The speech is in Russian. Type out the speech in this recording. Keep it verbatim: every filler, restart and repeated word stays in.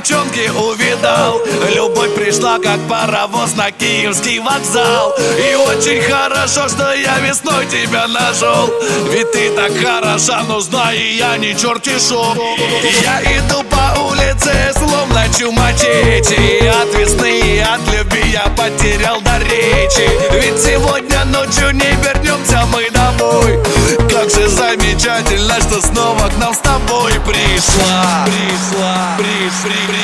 девчонки увидал. Любовь пришла, как паровоз на Киевский вокзал. И очень хорошо, что я весной тебя нашел. Ведь ты так хороша, но знай, я не черти шоу. Я иду по улице, словно чумачечи. От весны и от любви я потерял до речи. Ведь сегодня ночью не вернемся мы домой. Как же замечательно, что снова к нам с тобой пришла. Пришла, пришла, пришла.